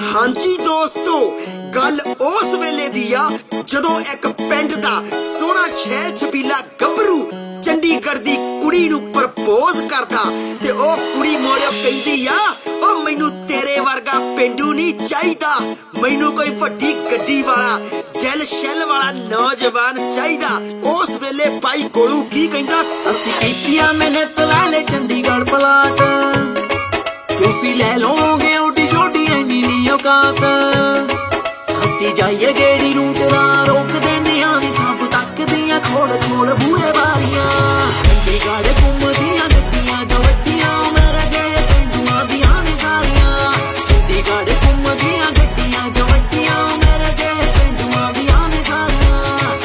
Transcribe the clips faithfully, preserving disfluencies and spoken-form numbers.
ਹਾਂਜੀ ਦੋਸਤੋ, गल उस वेले दी आ जदों एक पिंड दा सोहना छैल छबीला गभरू चंडीगढ़ दी कुड़ी नूं प्रपोज करदा ते ओ कुड़ी मोड़ियो कहंदी आ ओ मैनू तेरे वर्गा पिंडू नहीं चाहीदा, मैनू कोई वड्डी गड्डी वाला जैल शैल वाला नौजवान चाहीदा। उस वेले भाई कोलू की कहंदा, असी कीतिया मैंने तला ले चंडीगढ़ पलाट, तुसी ले लोगे ओटी छोटी ऐनी नी औकात, असी जाइए गेड़ी रूट दा रोक देने आनी सब तक दियां खोल खोल बूहे बारियां, चंडीगढ़ घूमदियां गड्डियां जो वड्डियां मेरे जे पिंडुआं दियां ने सारियां, चंडीगढ़ घूमदियां गड्डियां जो वड्डियां मेरे जे पिंडुआं दियां ने सारियां।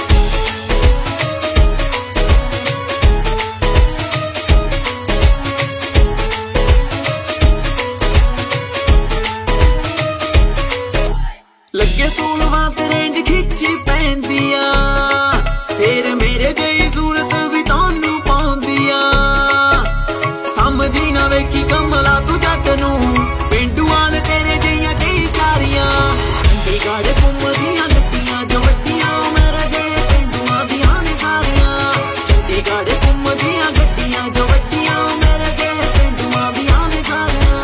लगे सोलवां ते रेंज खिच्ची पैंदिया, फिर मेरे जेही सूरत भी तानू पाउंदिया, समझी ना वेखी कमला तू जट नू पिंडुआं ने तेरे जेहियां कई चारियां, चंडीगढ़ घूमदियां गड्डियां जो वड्डियां मेरे जे पिंडुआं दियां ने सारियां, चंडीगढ़ घूमदियां गड्डियां जो वड्डियां मेरे जे पिंडुआं दियां ने सारियां।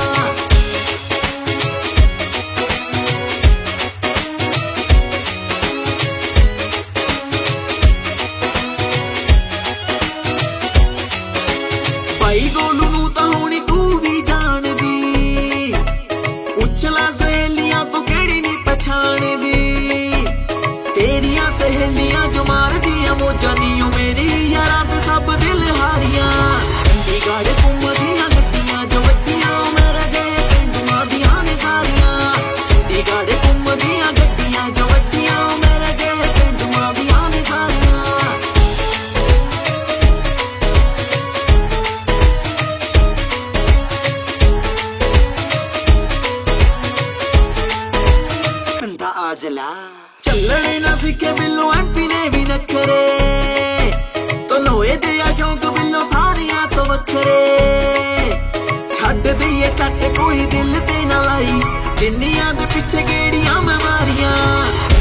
भाई गोलू नू तां हुणी तू भी जानदी, पुछ ला सहेलियां तू केड़ी नी पछाणदी, तेरियां सहेलियां जो मारदियां मौजां नी मेरी यारां ते सब दिल हारियां, चंडीगढ़ घूमदियां गड्डियां जो वड्डियां मेरे जे पिंडुआं दियां ने सारियां, चंडीगढ़ घूमदियां गड्डियां जो वड्डियां मेरे जे पिंडुआं दियां ने सारियां। चलने ना सीखे बिल्लो एमपी ने भी नखरे, तो लोए दिया शौक बिल्लो सारियां तो वखरे, छड्ड दिए चट कोई दिल ते ना लाई, जिन्नियां दे पिछे गेड़ियां मैं मारियां।